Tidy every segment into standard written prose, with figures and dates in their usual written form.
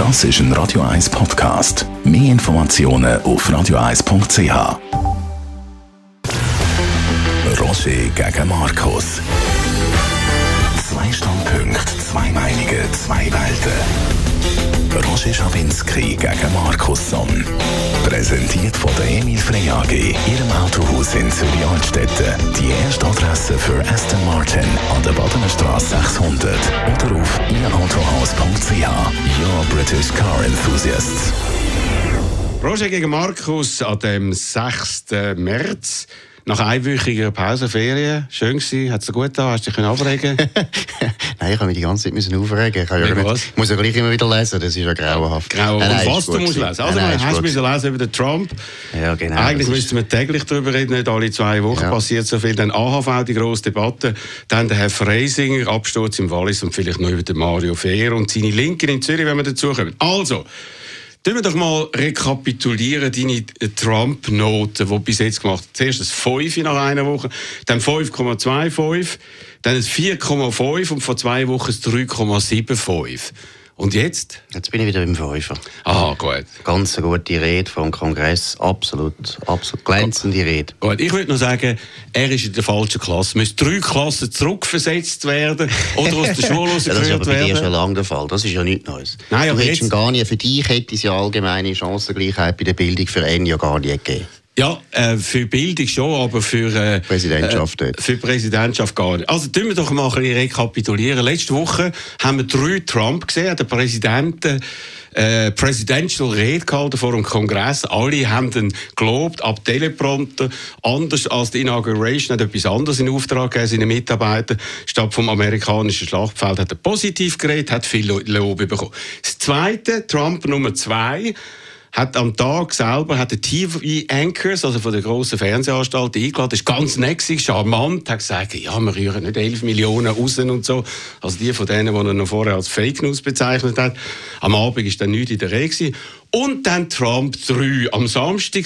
Das ist ein Radio 1 Podcast. Mehr Informationen auf radio1.ch. Roger gegen Markus. 2 Standpunkte, 2 Meinungen, 2 Welten. Roger Schawinski gegen Markus Somm. Präsentiert von der Emil Frey AG, Ihrem Autohaus in Zürich-Altstetten. Die erste Adresse für Aston Martin an der Badener Straße 600 oder auf ihrautohaus.ch. Your British Car Enthusiasts. Roger gegen Markus an dem 6. März. Nach einwöchiger Pausenferien. Schön gewesen. Hat es dir gut getan? Hast du dich aufregen? Nein, ich habe mich die ganze Zeit aufregen. Ich muss ja gleich immer wieder lesen. Das ist ja grauenhaft. Grauenhaft. Und was du musst lesen? Also, hast du lesen über den Trump? Ja, genau. Eigentlich müssten wir täglich darüber reden. Nicht alle 2 Wochen passiert so viel. Dann AHV, die grosse Debatte. Dann der Herr Freisinger, Absturz im Wallis und vielleicht noch über den Mario Fehr und seine Linken in Zürich, wenn wir dazu kommen. Also, tun wir doch mal rekapitulieren, deine Trump-Noten, die du bis jetzt gemacht hast. Zuerst ein 5 nach einer Woche, dann 5,25, dann ein 4,5 und vor 2 Wochen ein 3,75. Und jetzt? Jetzt bin ich wieder im 5er. Aha, gut. Ganz eine gute Rede vom Kongress. Absolut glänzende Rede. Gut, ich würde nur sagen, er ist in der falschen Klasse. Müsste 3 Klassen zurückversetzt werden oder aus der Schule rausgehört werden. Das ist aber bei dir schon lange der Fall. Das ist ja nichts Neues. Nein, du aber hättest gar nicht, für dich hätte es ja allgemeine Chancengleichheit bei der Bildung für einen ja gar nicht gegeben. Ja, für Bildung schon, aber für Präsidentschaft für Präsidentschaft gar nicht. Also tun wir doch mal ein bisschen rekapitulieren. Letzte Woche haben wir 3 Trump gesehen, der Präsident Presidential Rede gehalten vor dem Kongress. Alle haben ihn gelobt, ab Teleprompter, anders als die Inauguration, hat etwas anderes in Auftrag gegeben, seine Mitarbeiter. Statt vom amerikanischen Schlachtfeld hat er positiv geredet, hat viel Lob bekommen. Das Zweite, Trump Nummer 2, hat am Tag selber hat der TV-Anchors, also von der grossen Fernsehanstalt, eingeladen. Das war ganz nett, charmant. Hat gesagt, ja, wir rühren nicht 11 Millionen raus und so. Also die von denen, die er noch vorher als Fake News bezeichnet hat. Am Abend war dann nichts in der Rede. Und dann Trump 3. Am Samstag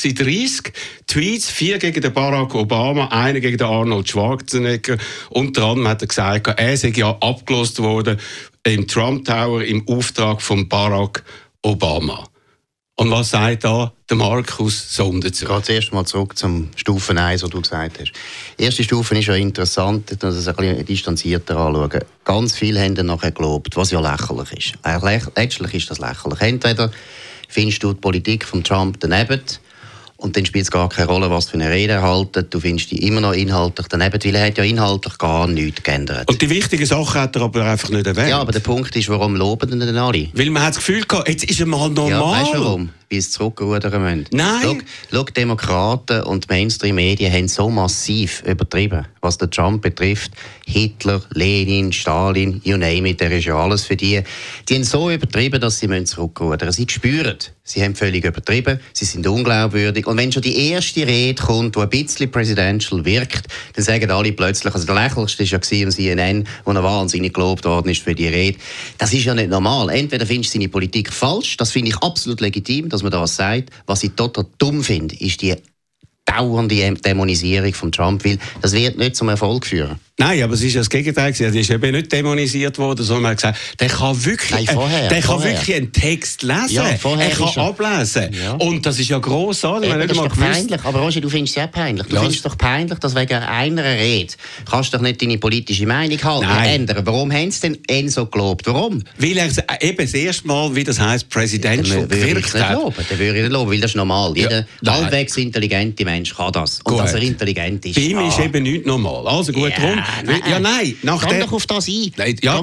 6:30 Tweets, 4 gegen den Barack Obama, 1 gegen den Arnold Schwarzenegger. Unter anderem hat er gesagt, er sei ja abgelost worden im Trump Tower im Auftrag von Barack Obama. Und was sagt da der Markus Somm dazu? Ich gehe zuerst mal zurück zum Stufen 1, was du gesagt hast. Die erste Stufe ist ja interessant, dass wir das ein bisschen distanzierter anschauen. Ganz viele haben dann nachher gelobt, was ja lächerlich ist. Letztlich ist das lächerlich. Entweder findest du die Politik von Trump daneben, und dann spielt es gar keine Rolle, was für eine Rede er hält. Du findest die immer noch inhaltlich daneben, weil er hat ja inhaltlich gar nichts geändert. Und die wichtigen Sachen hat er aber einfach nicht erwähnt. Ja, aber der Punkt ist, warum loben denn alle? Weil man hat das Gefühl gehabt, jetzt ist er mal normal. Ja, weißt du warum? Weil sie zurückrudern müssen. Nein. Schau, Demokraten und Mainstream-Medien haben so massiv übertrieben, was den Trump betrifft. Hitler, Lenin, Stalin, you name it, der ist ja alles für die. Die haben so übertrieben, dass sie zurückrudern müssen. Sie spüren, sie haben völlig übertrieben, sie sind unglaubwürdig. Und wenn schon die erste Rede kommt, die ein bisschen presidential wirkt, dann sagen alle plötzlich, also der lächerlichste war ja im CNN, wo er wahnsinnig gelobt worden ist für die Rede. Das ist ja nicht normal. Entweder findest du seine Politik falsch, das finde ich absolut legitim, dass man das sagt. Was ich total dumm finde, ist die dauernde Dämonisierung von Trump, weil das wird nicht zum Erfolg führen. Nein, aber es ist ja das Gegenteil. Er ist eben nicht dämonisiert worden, sondern man hat gesagt, der kann wirklich, kann wirklich einen Text lesen. Ja, er kann ablesen. Ja. Und das ist ja grossartig. Das ist doch peinlich. Aber Roger, du findest es ja peinlich. Du findest es doch peinlich, dass wegen einer Rede kannst du doch nicht deine politische Meinung ändern. Warum haben sie denn Enzo gelobt? Warum? Weil er eben das erste Mal, wie das heisst, presidential gewirkt hat. Den würde ich nicht loben, weil das ist normal. Jeder halbwegs intelligente Mensch kann das. Und dass er intelligent ist. Bei ihm ist eben nichts normal. Also gut, rum. Nein. Geh doch auf das ein. Ich gehe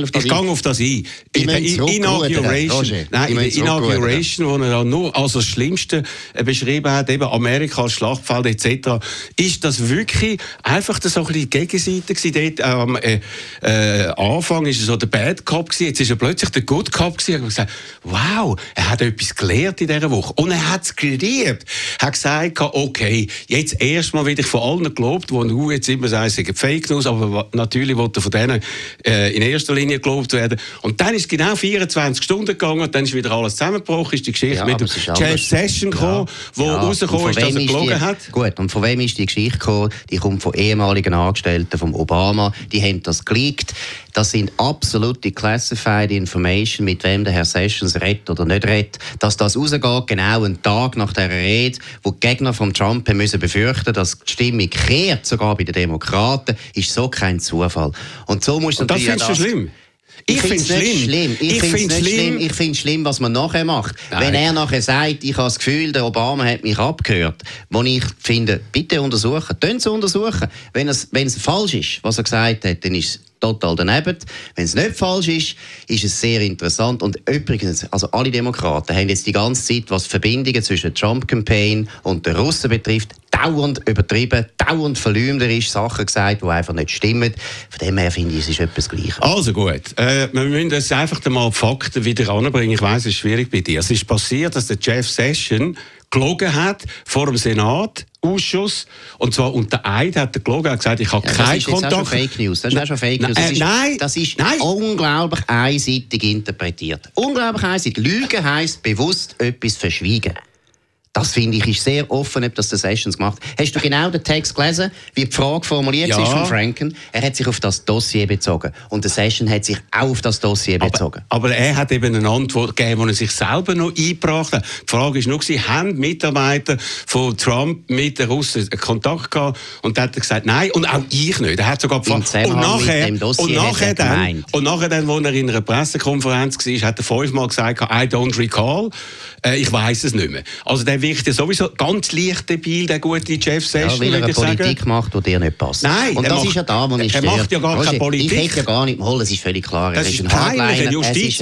auf das ein. In der Inauguration, wo er nur als das Schlimmste beschrieben hat, eben Amerika als Schlachtfeld etc., ist das wirklich einfach so ein bisschen die Gegenseite gewesen. Dort, am Anfang war er so der Bad Cop gewesen, jetzt ist er plötzlich der Good Cop gewesen. Er hat gesagt, wow, er hat etwas gelernt in dieser Woche. Und er hat es geliebt. Er hat gesagt, okay, jetzt erstmal werde ich von allen gelobt, wo du jetzt immer sagst, es sei Fake News, aber natürlich wollte von denen in erster Linie gelobt werden. Und dann ist es genau 24 Stunden gegangen und dann ist wieder alles zusammengebrochen, ist die Geschichte mit dem Jeff Sessions gekommen, wo rausgekommen ist, dass er gelogen hat. Gut, und von wem ist die Geschichte gekommen? Die kommt von ehemaligen Angestellten von Obama, die haben das geleakt. Das sind absolute classified information, mit wem der Herr Sessions redet oder nicht redet. Dass das rausgeht, genau einen Tag nach der Rede, wo die Gegner von Trump müssen befürchten, dass die Stimmung kehrt, sogar bei den Demokraten, ist so kein Zufall. Und so muss das findest du schlimm? Ich finde es nicht schlimm. Ich finde es schlimm, was man nachher macht. Nein. Wenn er nachher sagt, ich habe das Gefühl, der Obama hat mich abgehört, wo ich finde, bitte untersuchen, untersuchen. Wenn es falsch ist, was er gesagt hat, dann ist es total daneben. Wenn es nicht falsch ist, ist es sehr interessant. Und übrigens, also alle Demokraten haben jetzt die ganze Zeit, was Verbindungen zwischen der Trump-Campaign und den Russen betrifft, dauernd übertrieben, dauernd verleumderisch Sachen gesagt, die einfach nicht stimmen. Von dem her finde ich, es ist etwas Gleiches. Also gut, wir müssen jetzt einfach mal die Fakten wieder anbringen. Ich weiss, es ist schwierig bei dir. Es ist passiert, dass der Jeff Sessions gelogen hat vor dem Senat-Ausschuss. Und zwar unter Eid hat er gelogen, er hat gesagt, ich habe keinen Kontakt. Das ist Fake News. Das ist auch schon Fake News. Das ist unglaublich einseitig interpretiert. Unglaublich einseitig. Lügen heisst bewusst etwas verschwiegen. Das finde ich ist sehr offen, ob das der Sessions gemacht hat. Hast du genau den Text gelesen, wie die Frage formuliert ist von Franken? Er hat sich auf das Dossier bezogen. Und der Sessions hat sich auch auf das Dossier bezogen. Aber er hat eben eine Antwort gegeben, die er sich selber noch eingebracht hat. Die Frage war nur, haben Mitarbeiter von Trump mit den Russen Kontakt gehabt? Und dann hat er gesagt, nein, und auch ich nicht. Er hat sogar gefragt. Und nachher dann, wo er in einer Pressekonferenz war, hat er 5-mal gesagt, I don't recall. Ich weiss es nicht mehr. Also der wirkt ja sowieso ganz leicht debil, der gute Jeff Sessions. Ja, weil er eine Politik macht, die dir nicht passt. Nein, und das ist ja da, wo ich er macht ja gar keine Politik. Ich hätte ja gar nicht mal, es ist völlig klar. Das ist ein Hardliner.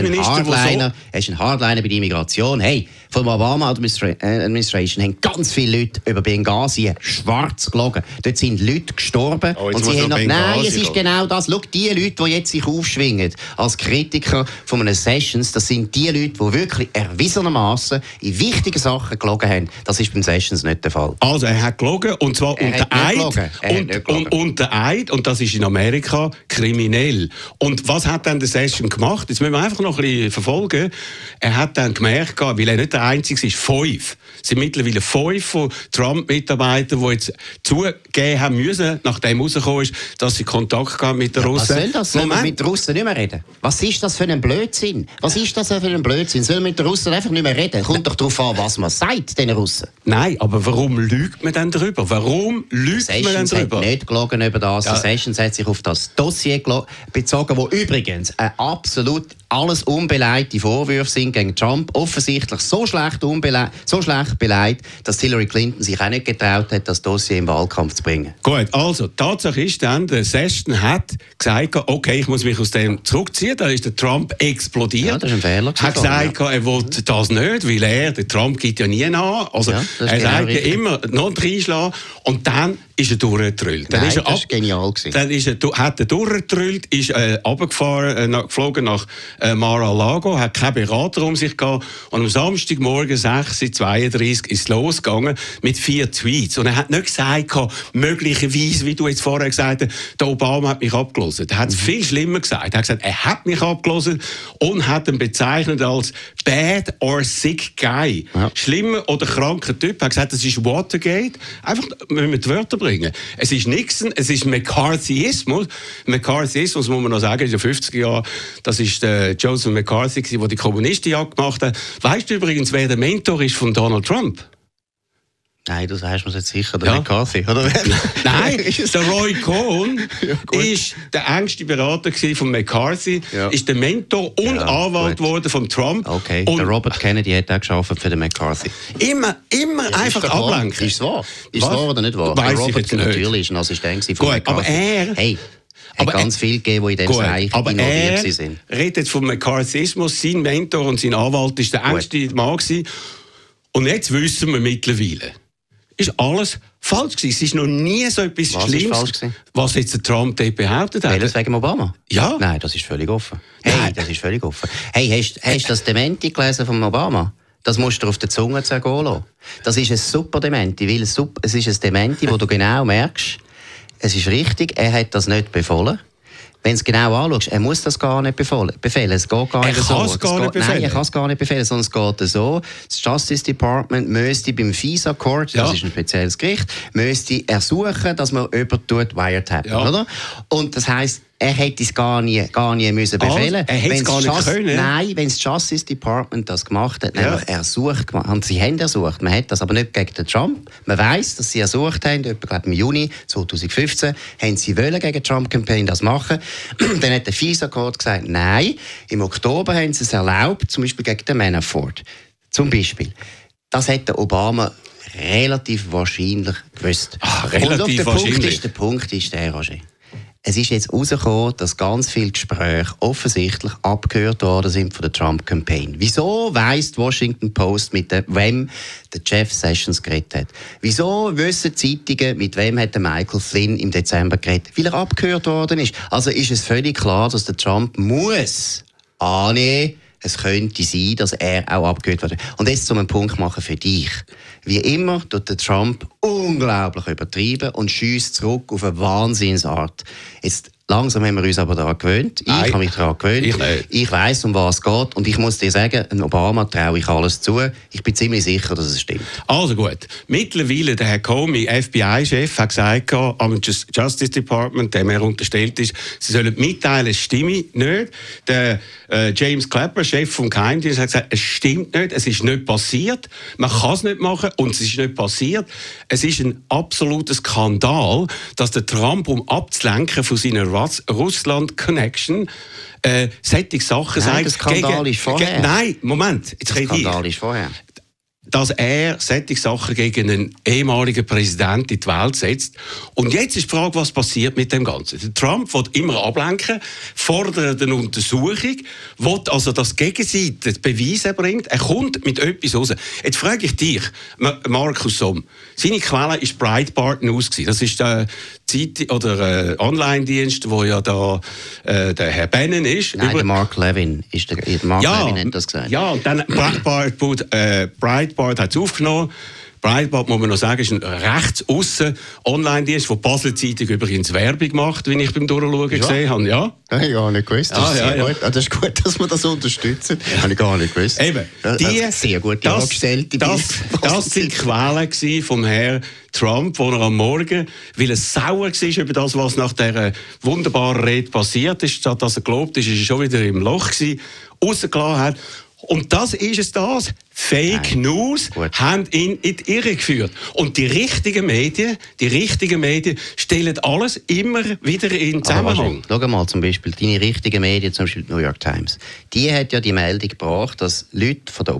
Er ist ein Hardliner bei der Immigration. Hey, von der Obama-Administration haben ganz viele Leute über Benghazi schwarz gelogen. Dort sind Leute gestorben. Und sie haben noch, nein, es ist genau das. Schau, die Leute, die jetzt sich aufschwingen als Kritiker von einem Sessions, das sind die Leute, die wirklich erwiesenermaßen in wichtigen Sachen gelogen haben. Das ist beim Sessions nicht der Fall. Also er hat gelogen, und zwar unter Eid. Unter Eid, und das ist in Amerika kriminell. Und was hat dann der Sessions gemacht? Jetzt müssen wir einfach noch ein bisschen verfolgen. Er hat dann gemerkt, weil er nicht der Einzige ist, 5. Es sind mittlerweile 5 von Trump-Mitarbeitern, die jetzt zugeben haben müssen, nachdem rausgekommen ist, dass sie Kontakt haben mit den Russen. Was soll das? Sollen wir mit den Russen nicht mehr reden? Was ist das für ein Blödsinn? Sollen wir mit den Russen einfach nicht mehr reden? Kommt doch darauf an, was man sagt, den Russen. Nein, aber warum lügt man dann darüber? Sessions hat nicht gelogen über das. Ja. Sessions hat sich auf das Dossier bezogen, wo übrigens absolut alles unbeleidigte Vorwürfe sind gegen Trump. Offensichtlich so schlecht beleidigt, dass Hillary Clinton sich auch nicht getraut hat, das Dossier im Wahlkampf zu bringen. Gut, also die Tatsache ist dann, der Sessions hat gesagt, okay, ich muss mich aus dem zurückziehen. Da ist der Trump explodiert. Ja, das ist ein Fehler. Er hat gesagt, er will das nicht, weil der Trump gibt ja nie nach. Also er sagt ja immer noch reinschlagen. Und dann ist er durchgetrüllt. Das war genial. Dann hat er durchgetrüllt, ist runtergefahren, geflogen nach Mar-a-Lago, hat keinen Berater um sich gehabt. Und am Samstagmorgen 6:32 ist es losgegangen mit 4 Tweets. Und er hat nicht gesagt, möglicherweise, wie du jetzt vorher gesagt hast, der Obama hat mich abgelesen. Er hat es viel schlimmer gesagt. Er hat gesagt, er hat mich abgelesen und hat ihn bezeichnet als bad or sick guy. Ja. Schlimmer oder kranker Typ. Er hat gesagt, das ist Watergate. Einfach müssen wir die Wörter bringen. Es ist Nixon, es ist McCarthyismus. McCarthyismus, muss man noch sagen, in den 50er Jahren, das ist der Joseph McCarthy, der die Kommunisten gemacht hat. Weißt du übrigens, wer der Mentor ist von Donald Trump? Nein, das weißt du jetzt sicher, der McCarthy, oder? Nein, der Roy Cohn ist der engste Berater von McCarthy, ist der Mentor und Anwalt geworden von Trump. Okay, und der Robert Kennedy hat auch gearbeitet für den McCarthy. Immer einfach ablenken. Ist es wahr? Ist es wahr oder nicht wahr? Weiss ich jetzt nicht. Natürlich ist ein Assistent von McCarthy. Aber er... Hey. Aber ganz viel gegeben, die in diesem Bereich involviert sind. Er redet jetzt vom McCarthyismus. Sein Mentor und sein Anwalt war der engste Mann gewesen. Und jetzt wissen wir mittlerweile, ist alles falsch gewesen. Es ist noch nie so etwas Schlimmes, was jetzt der Trump dort behauptet hat. Welches wegen Obama? Ja. Nein, das ist völlig offen. Das ist völlig offen. Hey, hast du das Dementi gelesen von Obama? Das musst du auf der Zunge zergehen lassen. Das ist ein super Dementi, weil es ist ein Dementi, wo du genau merkst, es ist richtig, er hat das nicht befohlen. Wenn du es genau anschaust, er muss das gar nicht befehlen. Es geht gar nicht so. Nein, er kann es gar nicht befehlen, sondern es geht so. Das Justice Department müsste beim FISA Court, das ist ein spezielles Gericht, müsste ersuchen, dass man jemanden wiretappen, oder? Und das heisst, er hätte es gar nie müssen befehlen. Er hätte es gar nicht können. Nein, wenn das Justice Department das gemacht hat, nämlich ersucht gemacht. Und sie haben ersucht. Man hat das aber nicht gegen den Trump. Man weiss, dass sie ersucht haben, im Juni 2015, haben sie wollen gegen die Trump-Campaign das machen. Dann hat der FISA-Court gesagt, nein. Im Oktober haben sie es erlaubt, zum Beispiel gegen den Manafort. Zum Beispiel. Das hätte Obama relativ wahrscheinlich gewusst. Relativ wahrscheinlich. Der Punkt ist der, Roger. Es ist jetzt herausgekommen, dass ganz viele Gespräche offensichtlich abgehört worden sind von der Trump-Campaign. Wieso weiss die Washington Post, mit wem der Jeff Sessions geredet hat? Wieso wissen Zeitungen, mit wem hat der Michael Flynn im Dezember geredet? Weil er abgehört worden ist. Also ist es völlig klar, dass der Trump muss annehmen, es könnte sein, dass er auch abgehört wird. Und jetzt zum Punkt machen für dich. Wie immer tut der Trump unglaublich übertrieben und schiesst zurück auf eine Wahnsinnsart. Jetzt langsam haben wir uns aber daran gewöhnt. Ich habe mich daran gewöhnt. Ich weiss, um was es geht. Und ich muss dir sagen, Obama traue ich alles zu. Ich bin ziemlich sicher, dass es stimmt. Also gut. Mittlerweile, der Herr Comey, FBI-Chef, hat gesagt, am Justice Department, dem er unterstellt ist, sie sollen mitteilen, es stimme nicht. Der James Clapper, Chef vom Geheimdienst, hat gesagt, es stimmt nicht, es ist nicht passiert. Man kann es nicht machen und es ist nicht passiert. Es ist ein absoluter Skandal, dass der Trump, um abzulenken von seiner Russland-Connection, solche Sachen sagt. Der Skandal ist vorher. Nein, Moment. Jetzt der Skandal ist vorher. Dass er solche Sachen gegen einen ehemaligen Präsidenten in die Welt setzt. Und jetzt ist die Frage, was passiert mit dem Ganzen. Der Trump will immer ablenken, fordert eine Untersuchung, will also, dass die Gegenseite Beweise bringt. Er kommt mit etwas raus. Jetzt frage ich dich, Markus Somm, seine Quelle war Breitbart News. Das ist der Online-Dienst, wo ja da der Herr Bannon ist. Nein, der Mark Levin. Levin hat das gesagt. Ja, und dann Breitbart hat es aufgenommen. Breitbart, muss man noch sagen, ist ein rechtsaussen Online-Dienst, der die Basler Zeitung übrigens Werbung macht, wie ich beim Durchschauen gesehen habe. Ja? Habe ich gar nicht gewusst. Das ist gut. Das ist gut, dass wir das unterstützen. Habe ich gar nicht gewusst. Eben. Sehr gut dargestellt. Das sind Quellen vom Herrn Trump, wo er am Morgen, weil er sauer war über das, was nach dieser wunderbaren Rede passiert ist, statt dass er gelobt ist, ist er schon wieder im Loch gewesen, rausgelassen hat. Und das ist es das. Fake News haben ihn in die Irre geführt. Und die richtigen Medien stellen alles immer wieder in Zusammenhang. Schau mal zum Beispiel, deine richtigen Medien, zum Beispiel die New York Times, die hat ja die Meldung gebracht, dass Leute von der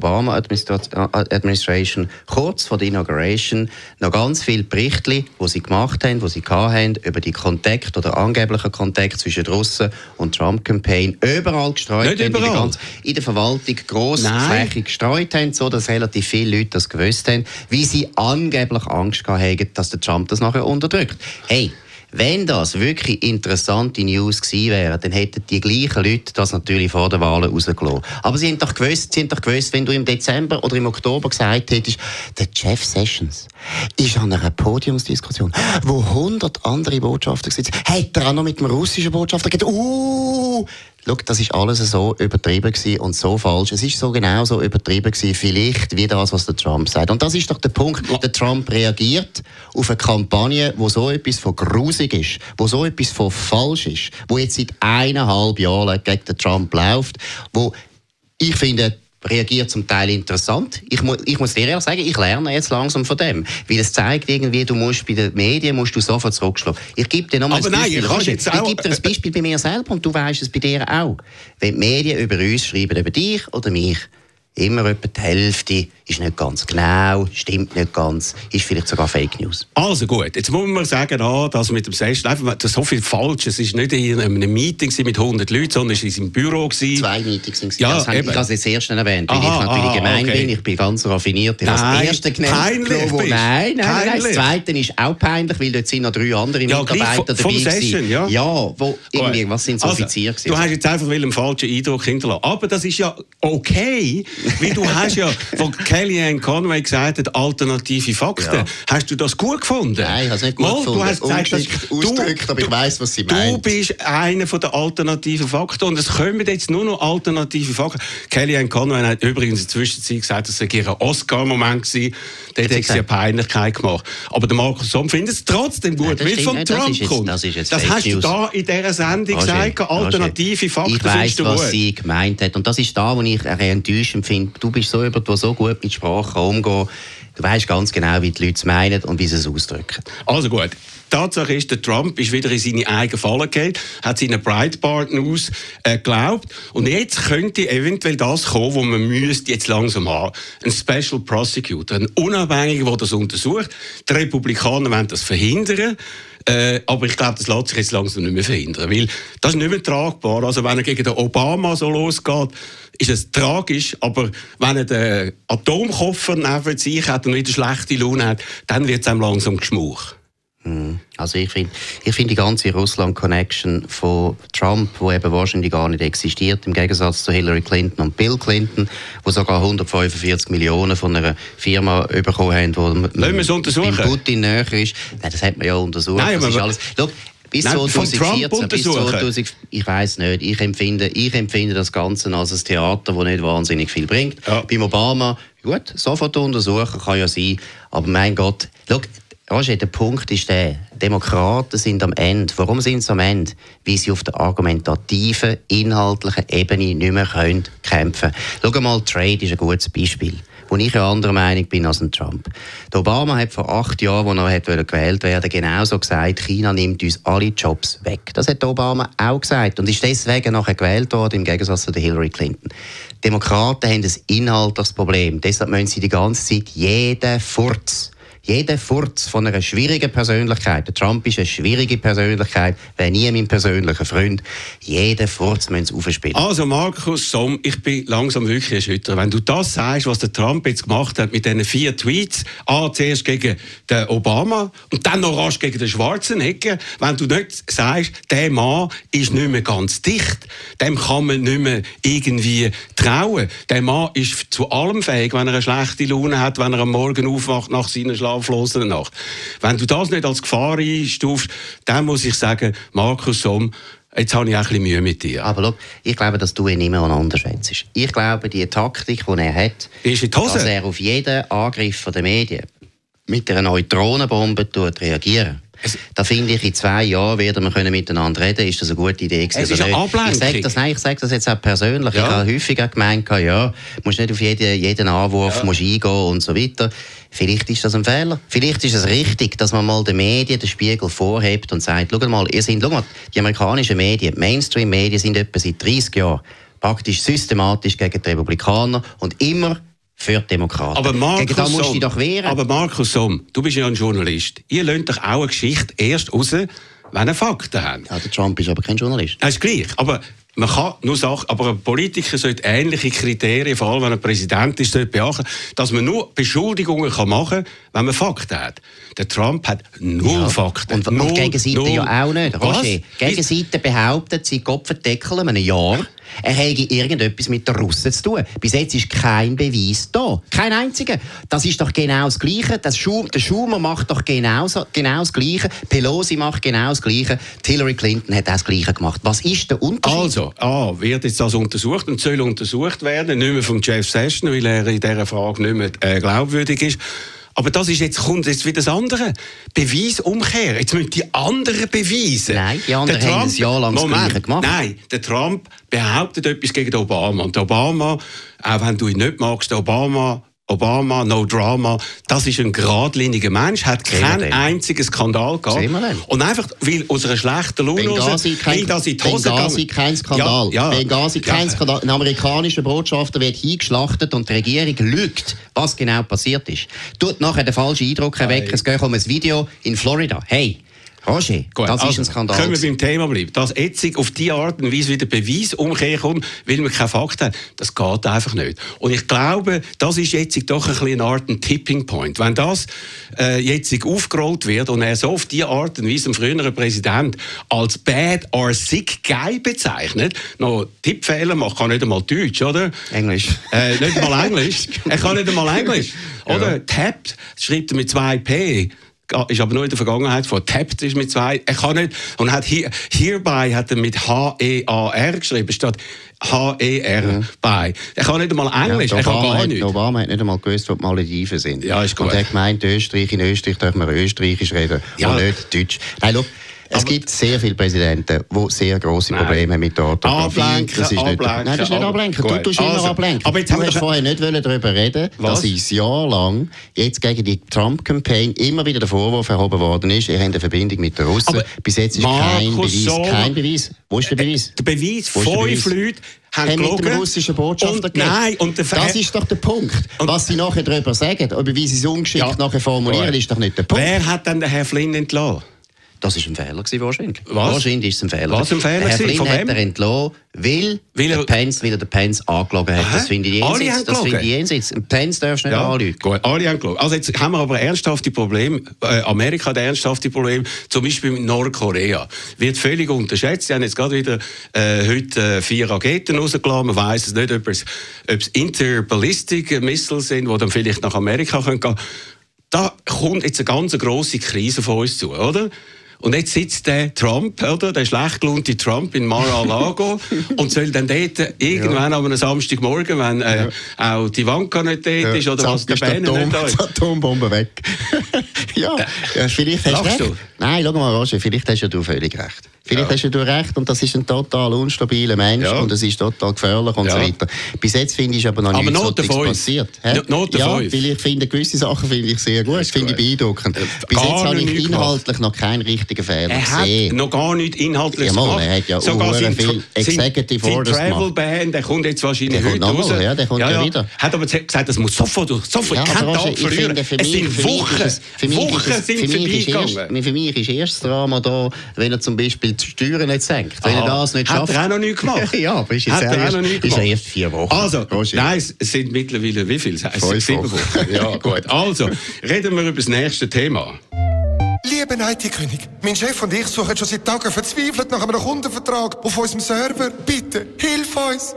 Obama-Administration kurz vor der Inauguration noch ganz viele Berichte, die sie gemacht haben, die sie hatten, über die Kontakte oder angeblichen Kontakte zwischen den Russen und Trump-Campaign überall gestreut haben, in der Verwaltung grossflächig gestreut haben, so dass relativ viele Leute das gewusst haben, wie sie angeblich Angst haben, dass der Trump das nachher unterdrückt. Hey, wenn das wirklich interessante News gewesen wäre, dann hätten die gleichen Leute das natürlich vor der Wahl rausgelassen. Aber sie haben doch gewusst, wenn du im Dezember oder im Oktober gesagt hättest, der Jeff Sessions ist an einer Podiumsdiskussion, wo 100 andere Botschafter sitzen, hat er auch noch mit dem russischen Botschafter geredet. Schau, das ist alles so übertrieben gewesen und so falsch. Es ist so genau so übertrieben gewesen, vielleicht wie das, was der Trump sagt. Und das ist doch der Punkt. Der Trump reagiert auf eine Kampagne, wo so etwas von grusig ist, wo so etwas von falsch ist, wo jetzt seit 1,5 Jahren gegen den Trump läuft, wo ich finde, reagiert zum Teil interessant. Ich muss dir ehrlich sagen, ich lerne jetzt langsam von dem. Weil es zeigt irgendwie, du musst bei den Medien sofort zurückschlagen. Ich gebe dir nochmal ein Beispiel. Ich gebe dir ein Beispiel bei mir selber und du weißt es bei dir auch. Wenn die Medien über uns schreiben, über dich oder mich, immer etwa die Hälfte ist nicht ganz genau, stimmt nicht ganz, ist vielleicht sogar Fake News. Also gut, jetzt muss man sagen, dass mit dem Session, einfach so viel falsch, es war nicht in einem Meeting mit 100 Leuten, sondern es war im Büro. 2 Meetings. Ja, ich habe es jetzt erst erwähnt, weil ich natürlich gemein bin, ich bin ganz raffiniert. Ich habe das erste genannt. Nein. Das zweite ist auch peinlich, weil dort sind noch 3 andere Mitarbeiter dabei Session, wo irgendwie, was sind so Offiziere gewesen? Du hast jetzt einfach einen falschen Eindruck hinterlassen. Aber das ist ja okay, Weil du hast ja, wo Kellyanne Conway gesagt hat, alternative Fakten, hast du das gut gefunden? Nein, ich habe es nicht gut gefunden. Du hast gesagt, ausgedrückt, aber ich weiss, was sie meint. Du bist einer der alternativen Fakten und es kommen jetzt nur noch alternative Fakten. Kellyanne Conway hat übrigens in der Zwischenzeit gesagt, dass es ihr Oscar-Moment war. Dort hat sie eine Peinlichkeit gemacht. Aber der Markus Somm findet es trotzdem gut, weil es von Trump kommt. Das hast du da in dieser Sendung gesagt, alternative Fakten. Ich weiss, was sie gemeint hat. Und das ist da, wo ich enttäuschend finde. Du bist so jemand, der so gut mit Sprache umgeht. Du weißt ganz genau, wie die Leute es meinen und wie sie es ausdrücken. Also gut. Tatsache ist, der Trump ist wieder in seine eigene Falle gefallen, hat seinen Breitbart geglaubt. Und jetzt könnte eventuell das kommen, was man müsste jetzt langsam haben. Ein Special Prosecutor, ein Unabhängiger, der das untersucht. Die Republikaner wollen das verhindern. Aber ich glaube, das lässt sich jetzt langsam nicht mehr verhindern. Weil das ist nicht mehr tragbar. Also wenn er gegen den Obama so losgeht, ist es tragisch. Aber wenn er den Atomkoffer neben sich hat und wieder schlechte Laune hat, dann wird es einem langsam geschmuch. Also ich finde die ganze Russland-Connection von Trump, die eben wahrscheinlich gar nicht existiert, im Gegensatz zu Hillary Clinton und Bill Clinton, die sogar 145 Millionen von einer Firma bekommen haben, die Putin näher ist. Nein, das hat man ja untersucht. Nein, das ist alles. Schau, bis 2014, ich weiss nicht, ich empfinde das Ganze als ein Theater, das nicht wahnsinnig viel bringt. Ja. Beim Obama, gut, sofort untersuchen kann ja sein, aber mein Gott, schau, Roger, der Punkt ist der, Demokraten sind am Ende. Warum sind sie am Ende? Weil sie auf der argumentativen, inhaltlichen Ebene nicht mehr kämpfen können. Schau mal, Trade ist ein gutes Beispiel, wo ich eine andere Meinung bin als ein Trump. Der Obama hat vor 8 Jahren, als er gewählt werden wollte, genauso gesagt, China nimmt uns alle Jobs weg. Das hat der Obama auch gesagt und ist deswegen nachher gewählt worden, im Gegensatz zu der Hillary Clinton. Demokraten haben ein inhaltliches Problem. Deshalb müssen sie die ganze Zeit jeden Furz von einer schwierigen Persönlichkeit, der Trump ist eine schwierige Persönlichkeit, wäre nie mein persönlicher Freund, jeden Furz müssen sie aufspielen. Also Markus Somm, ich bin langsam wirklich erschüttert. Wenn du das sagst, was der Trump jetzt gemacht hat mit diesen 4 Tweets, zuerst gegen den Obama und dann noch rasch gegen den Schwarzenegger, wenn du nicht sagst, der Mann ist nicht mehr ganz dicht, dem kann man nicht mehr irgendwie trauen. Der Mann ist zu allem fähig, wenn er eine schlechte Laune hat, wenn er am Morgen aufwacht nach seiner schlaflosen Nacht. Wenn du das nicht als Gefahr einstufst, dann muss ich sagen, Markus Somm, jetzt habe ich auch ein bisschen Mühe mit dir. Aber schau, ich glaube, dass du ihn immer unterschätzt. Ich glaube, die Taktik, die er hat, ist in die Hose. Dass er auf jeden Angriff der Medien mit einer Neutronenbombe reagieren. Da finde ich, in 2 Jahren werden wir miteinander reden. Ist das eine gute Idee gewesen? Es ist eine Ablenkung. Ich sage das jetzt auch persönlich. Ja. Ich habe häufiger gemeint, ja, musst nicht auf jeden Anwurf eingehen und so weiter. Vielleicht ist das ein Fehler. Vielleicht ist es richtig, dass man mal den Medien den Spiegel vorhebt und sagt, schau mal, die amerikanischen Medien, die Mainstream-Medien sind etwa seit 30 Jahren praktisch systematisch gegen die Republikaner und immer für die Demokraten. Aber Markus Somm, musst du dich doch wehren. Aber Markus Somm, du bist ja ein Journalist. Ihr lernt doch auch eine Geschichte erst raus, wenn ihr Fakten habt. Ja, der Trump ist aber kein Journalist. Das ist gleich. Aber man kann nur sagen, aber ein Politiker sollte ähnliche Kriterien, vor allem wenn er Präsident ist, beachten, dass man nur Beschuldigungen machen kann, wenn man Fakten hat. Der Trump hat null Fakten. Und die Gegenseite ja auch nicht. Roger, die Gegenseite behauptet seit Kopfendeckel in einem Jahr, er hätte irgendetwas mit den Russen zu tun. Bis jetzt ist kein Beweis da. Kein einziger. Das ist doch genau das Gleiche. Der Schumer macht doch genau das Gleiche. Pelosi macht genau das Gleiche. Die Hillary Clinton hat das Gleiche gemacht. Was ist der Unterschied? Also, wird jetzt das untersucht und soll untersucht werden. Nicht mehr von Jeff Sessions, weil er in dieser Frage nicht mehr glaubwürdig ist. Aber kommt jetzt wieder das andere. Beweisumkehr. Jetzt müssen die anderen beweisen. Nein, die anderen haben ein Jahr lang das Gleiche gemacht. Nein, der Trump behauptet etwas gegen den Obama. Und der Obama, auch wenn du ihn nicht magst, der Obama, no drama, das ist ein geradliniger Mensch, hat keinen einzigen Skandal gehabt. Und einfach, weil aus einer schlechten Laune Benghazi kein Skandal. Benghazi kein Skandal. Ein amerikanischer Botschafter wird hingeschlachtet und die Regierung lügt, was genau passiert ist. Tut nachher den falschen Eindruck erwecken, es geht um ein Video in Florida. Hey, Roger, gut, das ist ein Skandal. Können wir beim Thema bleiben? Dass jetzt auf diese Art und Weise wieder Beweis umkehren, weil wir keine Fakten haben, das geht einfach nicht. Und ich glaube, das ist jetzt doch ein bisschen eine Art ein Tipping Point. Wenn das jetzt aufgerollt wird und er so auf diese Art und Weise einen früheren Präsident als bad or sick guy bezeichnet, noch Tippfehler macht, kann nicht einmal Deutsch, oder? Englisch. Nicht einmal Englisch. Er kann nicht einmal Englisch. Oder? Ja. Tapped schreibt er mit 2 P. Ist aber nur in der Vergangenheit von tapped ist mit 2. Er kann nicht. Und hat hierbei hat er mit H-E-A-R geschrieben, statt H-E-R bei. Er kann nicht einmal Englisch. Er kann gar nicht. Obama hat nicht einmal gewusst, wo die Malediven sind. Ja, ist gut. Und er hat gemeint, in Österreich darf man Österreichisch reden und nicht Deutsch. Nein, schau. Es gibt sehr viele Präsidenten, die sehr grosse Probleme haben mit der Orthographie. Nein, das ist nicht ablenken. Du tust immer ablenken. Aber jetzt du hast vorher nicht darüber reden, dass ein Jahr lang jetzt gegen die Trump-Campaign immer wieder der Vorwurf erhoben worden ist, ihr habt eine Verbindung mit den Russen. Aber bis jetzt ist kein Beweis. Wo ist der Beweis? Der Beweis, 5 Leute haben mit dem russischen Botschafter das ist doch der Punkt. Was sie nachher darüber sagen, oder wie sie es ungeschickt nachher formulieren, ist doch nicht der Punkt. Wer hat denn den Herrn Flynn entlassen? Das war ein Fehler wahrscheinlich. Was? Wahrscheinlich ist es ein Fehler. Was ein Fehler? Herr Flynn hat er entlassen, weil der Pence angelogen hat. Das finde ich jenseits. Pence darfst du nicht anlügen. Gut, alle haben gelogen. Also jetzt haben wir aber ernsthafte Probleme. Amerika hat ernsthafte Probleme. Zum Beispiel mit Nordkorea. Wird völlig unterschätzt. Sie haben jetzt gerade wieder heute 4 Raketen rausgelassen. Man weiss es nicht, ob es Interballistic Missiles sind, die dann vielleicht nach Amerika gehen können. Da kommt jetzt eine ganz grosse Krise von uns zu, oder? Und jetzt sitzt der Trump, oder? Der schlecht gelaunte Trump in Mar-a-Lago und soll dann dort irgendwann am Samstagmorgen, wenn auch die Ivanka nicht dort ist oder was der Banner nicht da ist. Die Atombombe weg. ja, vielleicht hast du recht. Nein, schau mal, Roger, vielleicht hast du völlig recht. Vielleicht hast du recht und das ist ein total unstabiler Mensch und es ist total gefährlich und so weiter. Bis jetzt finde ich aber noch nichts passiert. Weil ich finde, gewisse Sachen finde ich sehr gut, finde ich beeindruckend. Bis jetzt habe ich inhaltlich noch keinen richtigen Fehler gesehen. Er hat noch gar nichts Inhaltliches gemacht. Er hat ja sogar viel Executive Orders gemacht. Travel Ban, der kommt jetzt wahrscheinlich heute raus. Ja, der kommt ja wieder. Hat aber gesagt, das muss sofort, kein Tag verlieren. Es sind Wochen sind vorbeigegangen. Für mich ist erstes Drama da, wenn er zum Beispiel die Steuern nicht senkt. Wenn er das nicht schafft. Hat er auch noch nichts gemacht? Ja, aber ist ja erst 4 Wochen. Also, nein, es sind mittlerweile wie viel? 7 Wochen. Ja, gut. Also, reden wir über das nächste Thema. Lieber IT-König, mein Chef und ich suchen schon seit Tagen verzweifelt nach einem Kundenvertrag auf unserem Server. Bitte, hilf uns!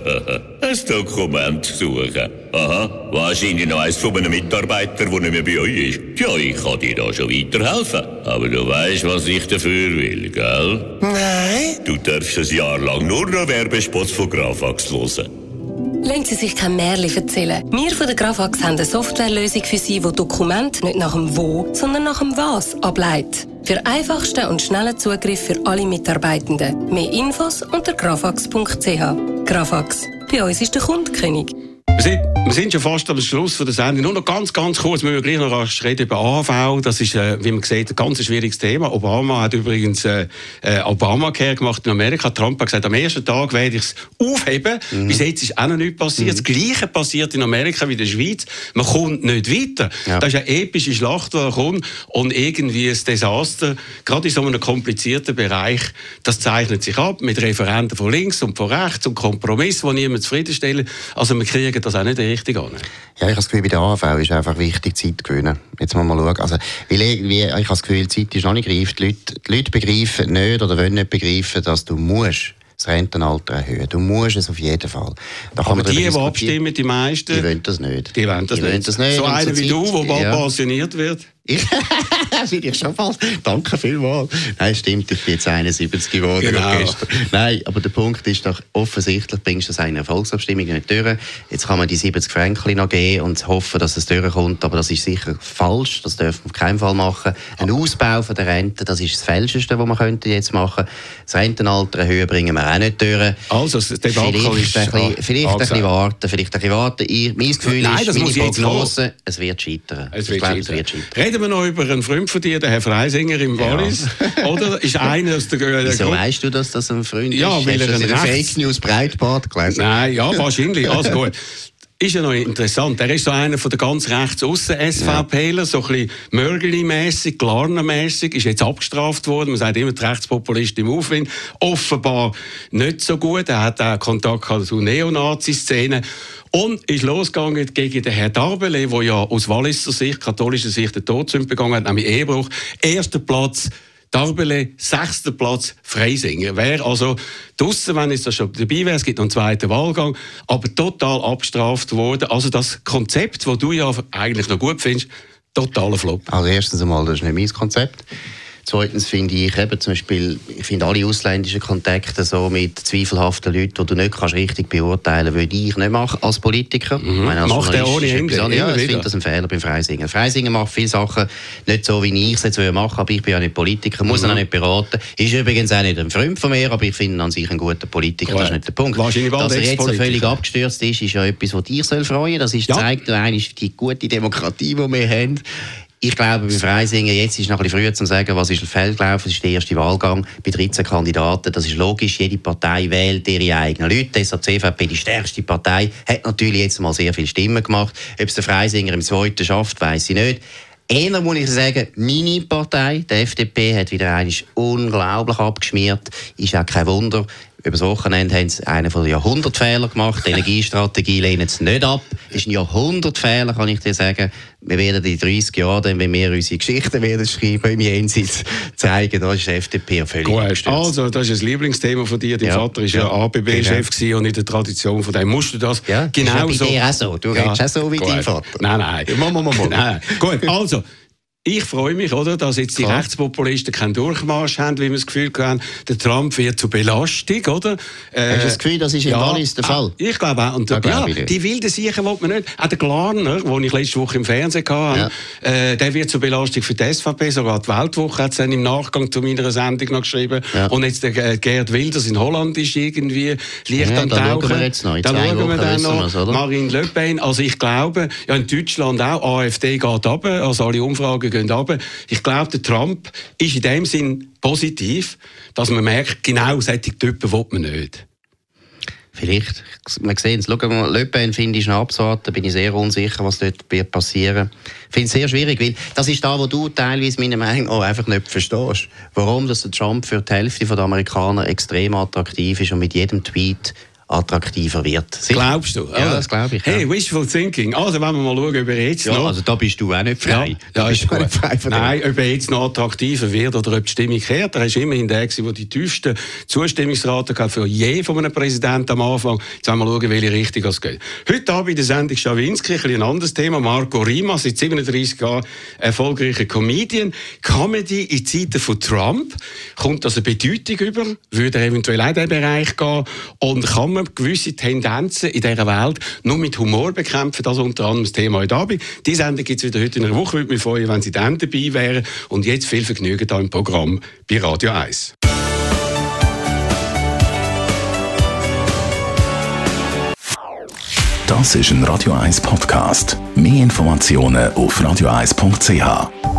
Ein Dokument suchen. Aha, wahrscheinlich noch eins von einem Mitarbeiter, der nicht mehr bei euch ist. Ja, ich kann dir da schon weiterhelfen. Aber du weißt, was ich dafür will, gell? Nein. Du darfst ein Jahr lang nur noch Werbespots von Graphax hören. Lassen Sie sich kein Märchen erzählen. Wir von der Graphax haben eine Softwarelösung für Sie, die Dokumente nicht nach dem Wo, sondern nach dem Was ableitet. Für einfachsten und schnellen Zugriff für alle Mitarbeitenden. Mehr Infos unter graphax.ch. Graphax. Bei uns ist der Kunde König. Wir sind schon fast am Schluss der Sendung. Nur noch ganz kurz, müssen wir gleich noch reden über AHV. Das ist, wie man sieht, ein ganz schwieriges Thema. Obama hat übrigens Obamacare gemacht in Amerika. Trump hat gesagt, am ersten Tag werde ich es aufheben. Bis jetzt ist auch noch nichts passiert. Das Gleiche passiert in Amerika wie in der Schweiz. Man kommt nicht weiter. Ja. Das ist eine epische Schlacht, die da kommt. Und irgendwie ein Desaster, gerade in so einem komplizierten Bereich, das zeichnet sich ab mit Referenten von links und von rechts und Kompromissen, die niemand zufriedenstellen. Also wir kriegen das auch nicht richtig an. Ja, ich habe das Gefühl, bei der AHV ist einfach wichtig, Zeit gewinnen. Jetzt mal schauen. Also, weil irgendwie, ich habe das Gefühl, die Zeit ist noch nicht reif. Die Leute begreifen nicht oder wollen nicht begreifen, dass du musst das Rentenalter erhöhen. Du musst es auf jeden Fall. Da kann aber die abstimmen, die meisten, die wollen das nicht. Die wollen das nicht. So einer wie du, der bald pensioniert wird. Das finde ich schon falsch. Danke vielmals. Nein, stimmt, ich bin jetzt 71 geworden. Genau. Nein, aber der Punkt ist doch, offensichtlich bringst du eine Volksabstimmung nicht durch. Jetzt kann man die 70 Franken noch geben und hoffen, dass es durchkommt, aber das ist sicher falsch. Das dürfen wir auf keinen Fall machen. Ein Ausbau von der Rente, das ist das Falscheste, was man jetzt machen könnte. Das Rentenalter erhöhen bringen wir auch nicht durch. Also, das Debakel ist vielleicht ein bisschen warten. Mein Gefühl ist, meine Prognose, es wird scheitern. Es wird scheitern. Reden wir noch über einen Freund von dir, den Herrn Freisinger im Wallis, oder? Ist einer aus der Wieso weißt du, dass das ein Freund ist? Ja, weil er ein Fake News Breitbart gelesen? Nein, ja, wahrscheinlich, alles gut. ist ja noch interessant. Er ist so einer von der ganz rechts aussen SVPler, so ein bisschen Mörgeli-mässig, Glarner-mässig, ist jetzt abgestraft worden. Man sagt immer, die Rechtspopulisten im Aufwind. Offenbar nicht so gut. Er hat auch Kontakt gehabt zu Neonazi-Szenen. Und ist losgegangen gegen den Herrn Darbele, der ja aus Walliser Sicht, katholischer Sicht, den Todsünde begangen hat, nämlich Ehebruch. Erster Platz Darbele, 6. Platz Freisinger. Wäre also draussen, wenn es da schon dabei wäre, es gibt noch einen zweiten Wahlgang, aber total abgestraft worden. Also das Konzept, das du ja eigentlich noch gut findest, totaler Flop. Also erstens einmal, das ist nicht mein Konzept. Zweitens finde ich eben zum Beispiel, alle ausländischen Kontakte so mit zweifelhaften Leuten, die du nicht kannst richtig beurteilen kannst, würde ich nicht machen als Politiker. Macht er ohne Ende. Ja, ich finde das ein Fehler beim Freisinger. Freisinger macht viele Sachen nicht so, wie ich es jetzt machen würde, aber ich bin ja nicht Politiker, muss ihn auch nicht beraten. Ist übrigens auch nicht ein Freund von mir, aber ich finde ihn an sich ein guter Politiker, das ist nicht der Punkt. Dass er jetzt so völlig abgestürzt ist ja etwas, was dich freuen soll. Das zeigt eigentlich die gute Demokratie, die wir haben. Ich glaube, bei Freisinger, jetzt ist es noch ein bisschen früher zu sagen, was ist fehlgelaufen, das ist der erste Wahlgang bei 13 Kandidaten. Das ist logisch, jede Partei wählt ihre eigenen Leute. Deshalb die CVP, die stärkste Partei, hat natürlich jetzt mal sehr viele Stimmen gemacht. Ob es der Freisinger im zweiten schafft, weiss ich nicht. Eher muss ich sagen, meine Partei, die FDP, hat wieder einmal unglaublich abgeschmiert. Ist auch kein Wunder. Über das Wochenende haben sie einen von den Jahrhundertfehlern gemacht. Die Energiestrategie lehnen sie nicht ab. Das ist ein Jahrhundertfehler, kann ich dir sagen. Wir werden in 30 Jahren, wenn wir unsere Geschichten werden schreiben, im Jenseits zeigen, da ist die FDP völlig abgestürzt. Also, das ist ein Lieblingsthema von dir. Dein Vater war ja ABB-Chef und in der Tradition von dem musst du das genau so... Ist auch so. Du redest auch so wie dein Vater. Nein. Nein. Gut, also... Ich freue mich, oder, dass jetzt die Rechtspopulisten keinen Durchmarsch haben, wie wir das Gefühl haben, der Trump wird zur Belastung, oder? Hast du das Gefühl, das ist in Wallis der Fall? Ich glaube auch. Und die wilden Sicher will man nicht. Auch der Glarner, den ich letzte Woche im Fernsehen hatte, der wird zur Belastung für die SVP. Sogar die Weltwoche hat es dann im Nachgang zu meiner Sendung noch geschrieben. Ja. Und jetzt der Gerd Wilders in Holland ist irgendwie leicht am Tauchen. Da schauen wir jetzt noch. Da schauen wir dann noch. Marine Le Pen. Also ich glaube, ja, in Deutschland auch, AfD geht runter, also alle Umfragen gehen runter. Ich glaube, der Trump ist in dem Sinn positiv, dass man merkt, genau solche Typen will man nicht. Vielleicht. Wir sehen es. Schau mal, Le Pen finde ich noch abzuwarten. Da bin ich sehr unsicher, was dort wird passieren. Ich finde es sehr schwierig, weil das ist da, wo du teilweise meiner Meinung nach einfach nicht verstehst. Warum dass der Trump für die Hälfte der Amerikaner extrem attraktiv ist und mit jedem Tweet attraktiver wird. Sicher? Glaubst du? Ja, das glaube ich. Hey, wishful thinking. Also, wenn wir mal schauen, ob er jetzt noch... Also da bist du auch nicht frei. Ja, ist gut. Nein, ob er jetzt noch attraktiver wird oder ob die Stimmung kehrt. Er ist immerhin der, der die tiefsten Zustimmungsraten hat für je von einem Präsidenten am Anfang. Jetzt wollen wir schauen, welche Richtung es geht. Heute Abend in der Sendung Schawinski ein anderes Thema. Marco Rima, seit 37 Jahren erfolgreicher Comedian. Comedy in Zeiten von Trump. Kommt das eine Bedeutung über? Würde er eventuell auch in diesen Bereich gehen? Und kann man gewisse Tendenzen in dieser Welt nur mit Humor bekämpfen? Das ist unter anderem das Thema heute Abend. Die Sendung gibt es wieder heute in einer Woche. Ich würde mich freuen, wenn Sie dann dabei wären. Und jetzt viel Vergnügen hier im Programm bei Radio 1. Das ist ein Radio 1 Podcast. Mehr Informationen auf radio1.ch.